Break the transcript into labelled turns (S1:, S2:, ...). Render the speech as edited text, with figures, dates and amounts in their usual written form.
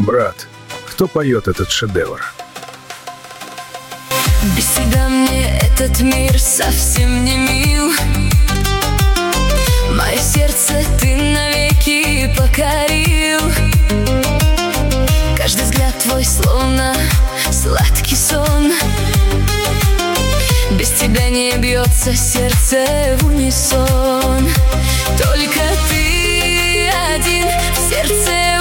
S1: Брат, кто поет этот шедевр?
S2: Без тебя мне этот мир совсем не мил. Мое сердце ты навеки покорил. Каждый взгляд твой словно сладкий сон. Без тебя не бьется сердце в унисон. Только ты один в сердце